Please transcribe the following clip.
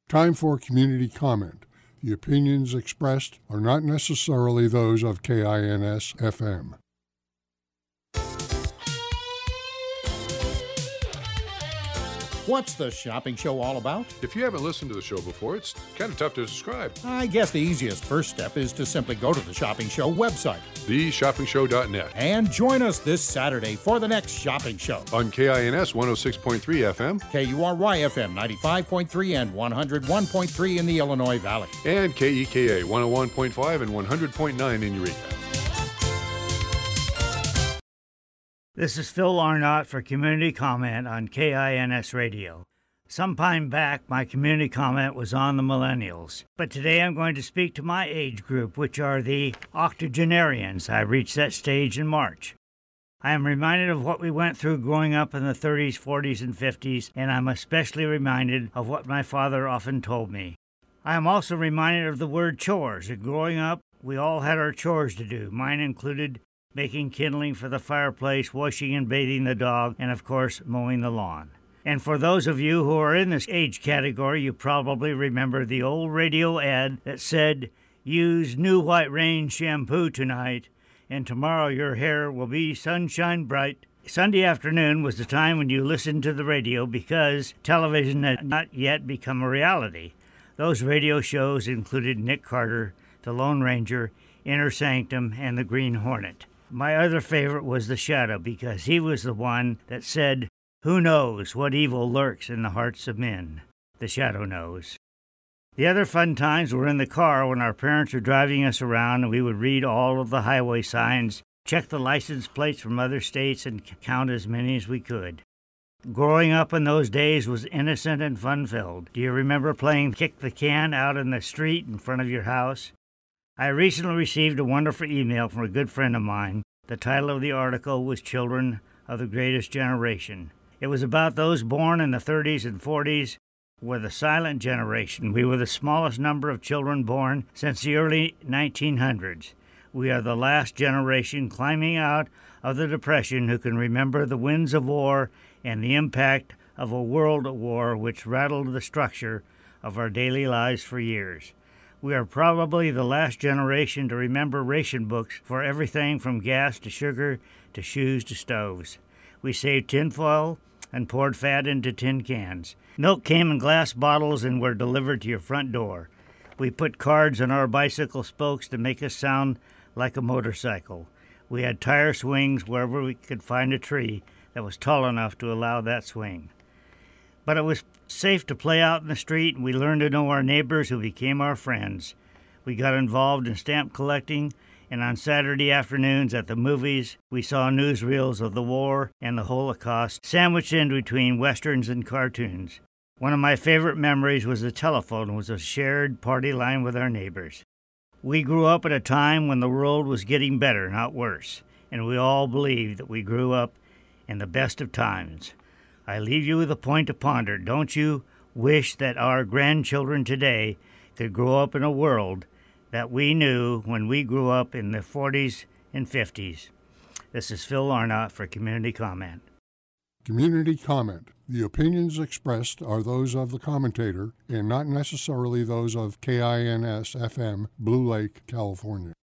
Time for community comment. The opinions expressed are not necessarily those of KINS FM. What's the shopping show all about? If you haven't listened to the show before, it's kind of tough to describe. I guess the easiest first step is to simply go to the Shopping Show website, theshoppingshow.net, and join us this Saturday for the next shopping show. On KINS 106.3 FM, KURY FM 95.3 and 101.3 in the Illinois Valley, and KEKA 101.5 and 100.9 in Eureka. This is Phil Arnott for Community Comment on KINS Radio. Some time back, my community comment was on the millennials, but today I'm going to speak to my age group, which are the octogenarians. I reached that stage in March. I am reminded of what we went through growing up in the 30s, 40s, and 50s, and I'm especially reminded of what my father often told me. I am also reminded of the word chores. Growing up, we all had our chores to do. Mine included making kindling for the fireplace, washing and bathing the dog, and of course, mowing the lawn. And for those of you who are in this age category, you probably remember the old radio ad that said, "Use New White Rain shampoo tonight, and tomorrow your hair will be sunshine bright." Sunday afternoon was the time when you listened to the radio because television had not yet become a reality. Those radio shows included Nick Carter, The Lone Ranger, Inner Sanctum, and The Green Hornet. My other favorite was The Shadow because he was the one that said, "Who knows what evil lurks in the hearts of men? The Shadow knows." The other fun times were in the car when our parents were driving us around and we would read all of the highway signs, check the license plates from other states, and count as many as we could. Growing up in those days was innocent and fun-filled. Do you remember playing kick the can out in the street in front of your house? I recently received a wonderful email from a good friend of mine. The title of the article was Children of the Greatest Generation. It was about those born in the 30s and 40s, were the silent generation. We were the smallest number of children born since the early 1900s. We are the last generation climbing out of the Depression who can remember the winds of war and the impact of a world war which rattled the structure of our daily lives for years. We are probably the last generation to remember ration books for everything from gas to sugar to shoes to stoves. We saved tinfoil and poured fat into tin cans. Milk came in glass bottles and were delivered to your front door. We put cards on our bicycle spokes to make us sound like a motorcycle. We had tire swings wherever we could find a tree that was tall enough to allow that swing. But it was safe to play out in the street, and we learned to know our neighbors who became our friends. We got involved in stamp collecting, and on Saturday afternoons at the movies, we saw newsreels of the war and the Holocaust sandwiched in between westerns and cartoons. One of my favorite memories was the telephone was a shared party line with our neighbors. We grew up at a time when the world was getting better, not worse, and we all believed that we grew up in the best of times. I leave you with a point to ponder. Don't you wish that our grandchildren today could grow up in a world that we knew when we grew up in the 40s and 50s? This is Phil Arnott for Community Comment. Community comment. The opinions expressed are those of the commentator and not necessarily those of KINS FM, Blue Lake, California.